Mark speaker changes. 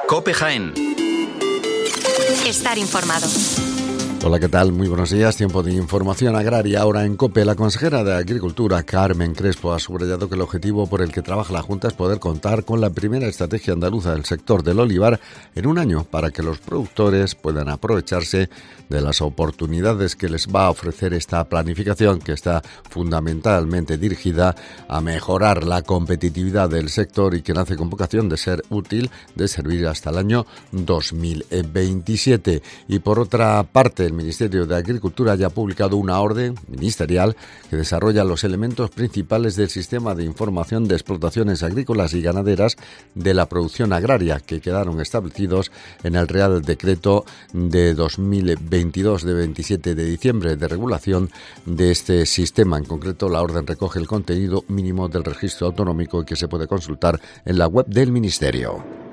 Speaker 1: COPE Jaén.
Speaker 2: Estar informado.
Speaker 3: Hola, ¿qué tal? Muy buenos días. Tiempo de información agraria. Ahora en COPE, la consejera de Agricultura, Carmen Crespo, ha subrayado que el objetivo por el que trabaja la Junta es poder contar con la primera estrategia andaluza del sector del olivar en un año para que los productores puedan aprovecharse de las oportunidades que les va a ofrecer esta planificación, que está fundamentalmente dirigida a mejorar la competitividad del sector y que nace con vocación de ser útil, de servir hasta el año 2027. Y por otra parte, el Ministerio de Agricultura ya ha publicado una orden ministerial que desarrolla los elementos principales del sistema de información de explotaciones agrícolas y ganaderas de la producción agraria, que quedaron establecidos en el Real Decreto de 2022 de 27 de diciembre de regulación de este sistema. En concreto, la orden recoge el contenido mínimo del registro autonómico que se puede consultar en la web del Ministerio.